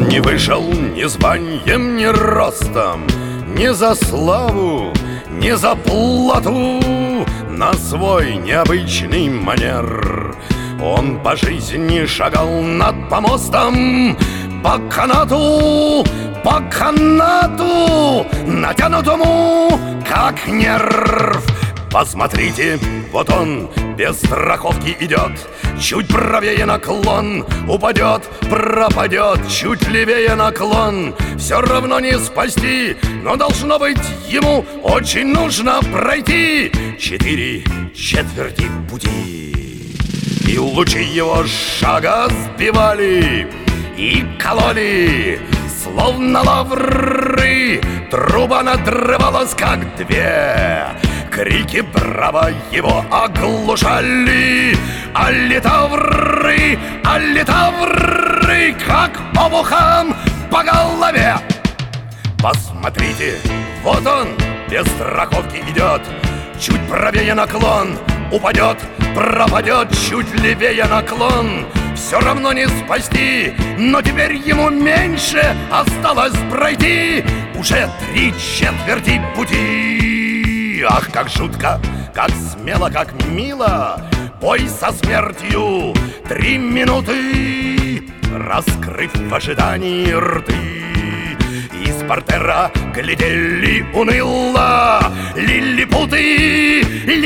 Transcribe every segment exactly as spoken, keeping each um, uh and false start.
Не вышел ни званием, ни ростом, ни за славу, ни за плату, на свой необычный манер. Он по жизни шагал над помостом, по канату, по канату, натянутому, как нерв. Посмотрите, вот он без страховки идет, чуть правее наклон, упадет, пропадет, чуть левее наклон. Все равно не спасти, но должно быть ему очень нужно пройти четыре четверти пути. И лучи его шага сбивали и кололи, словно лавры. Труба надрывалась, как две. Крики браво его оглушали, а литавры, а литавры, как обухом по голове. Посмотрите, вот он без страховки идет, чуть правее наклон, упадет, пропадет, чуть левее наклон. Все равно не спасти, но теперь ему меньше осталось пройти уже три четверти пути. Ах, как жутко, как смело, как мило, бой со смертью три минуты, раскрыв в ожидании рты. Из портера глядели уныло лилипуты,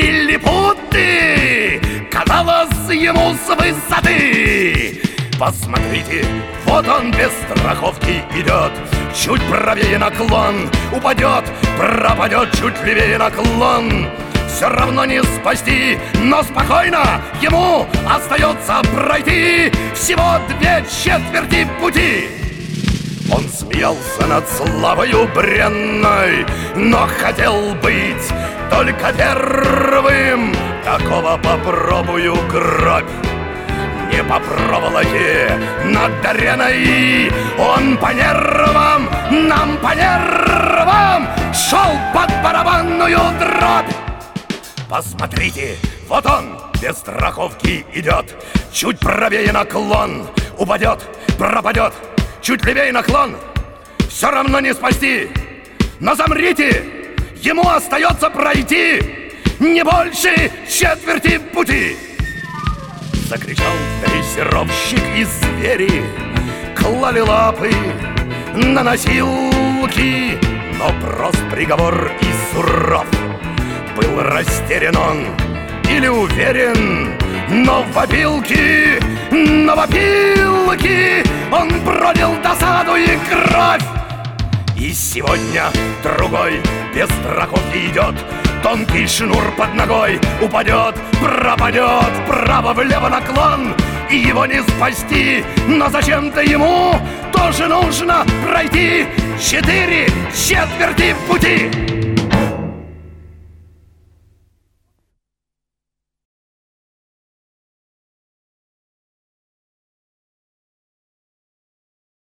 лилипуты, казалось ему с высоты. Посмотрите, вот он без страховки идет, чуть правее наклон, упадет, пропадет, чуть левее наклон. Все равно не спасти, но спокойно ему остается пройти всего две четверти пути. Он смеялся над славою бренной, но хотел быть только первым. Такого попробую кровь не по проволоке над ареной. Он по нервам, нам по нервам шел под барабанную дробь. Посмотрите, вот он без страховки идет, чуть правее наклон, упадет, пропадет, чуть левее наклон. Все равно не спасти, но замрите, ему остается пройти не больше четверти пути. Закричал дрессировщик, и звери клали лапы на носилки, но прост приговор и суров. Был растерян он или уверен, но в опилке, но в опилке он пролил досаду и кровь. И сегодня другой без страховки идет, тонкий шнур под ногой, упадет, пропадет, вправо-влево наклон. И его не спасти, но зачем-то ему тоже нужно пройти четыре четверти пути.